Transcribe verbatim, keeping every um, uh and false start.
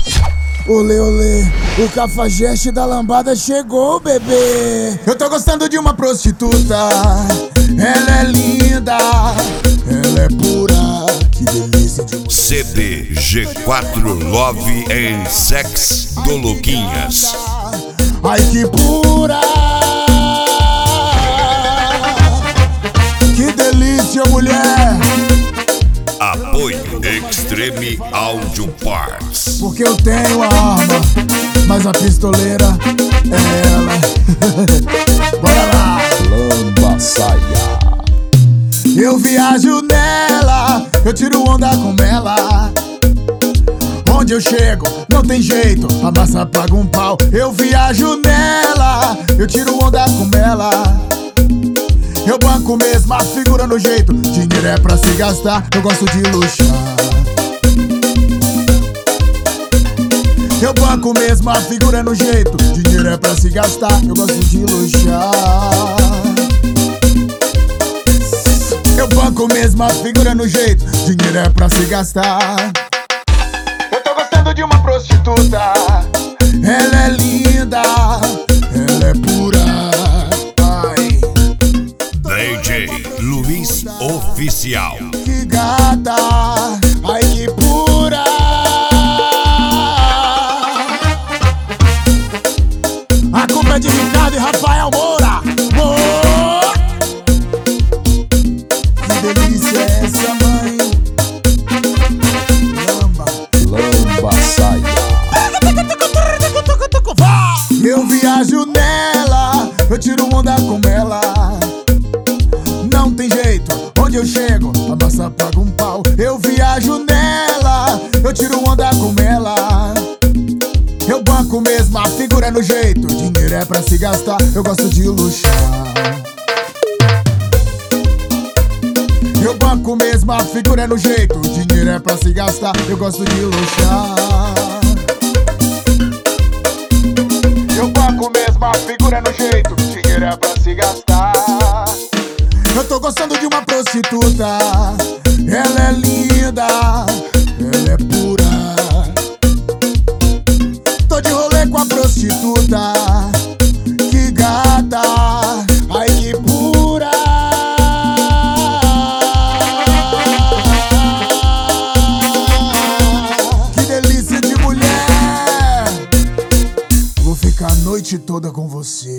Olê, olê, o cafajeste da lambada chegou, bebê. Eu tô gostando de uma prostituta. Ela é linda, ela é pura, que delícia de mulher. C D G quatro Love and Sex do Luquinhas. Ai, que pura, que delícia, mulher. Apoio Extreme Audio Parts. Porque eu tenho a arma, mas a pistoleira é ela. Bora lá. Lamba saia. Eu viajo nela, eu tiro onda com ela. Onde eu chego, não tem jeito, a massa paga um pau. Eu viajo nela, eu tiro onda com ela. Eu banco mesmo, a figura no jeito. Dinheiro é pra se gastar, eu gosto de luxar. Eu banco mesmo, a figura no jeito. Dinheiro é pra se gastar, eu gosto de luxar. Eu banco mesmo, a figura no jeito. Dinheiro é pra se gastar. Eu tô gostando de uma prostituta. Ela é linda, ela é pura. Ai, D J Luiz Oficial. que gata, ai que pura. A culpa é de Ricardo e Rafael Moura. Oh! Que delícia é essa, mãe? Lamba. Lamba saia. Eu viajo nela, eu tiro onda com ela. Não tem jeito, onde eu chego, a massa paga um pau. Eu viajo nela, eu tiro onda com ela. Eu banco mesmo, a figura é no jeito. Dinheiro é pra se gastar, eu gosto de luxar. Eu banco mesmo, a figura é no jeito. Dinheiro é pra se gastar, eu gosto de luxar. Eu banco mesmo, a figura é no jeito. Dinheiro é pra se gastar. Eu tô gostando de uma prostituta. Ela é linda, ela é pura. Tô de rolê com a prostituta. Que gata, ai que pura. Que delícia de mulher. Vou ficar a noite toda com você.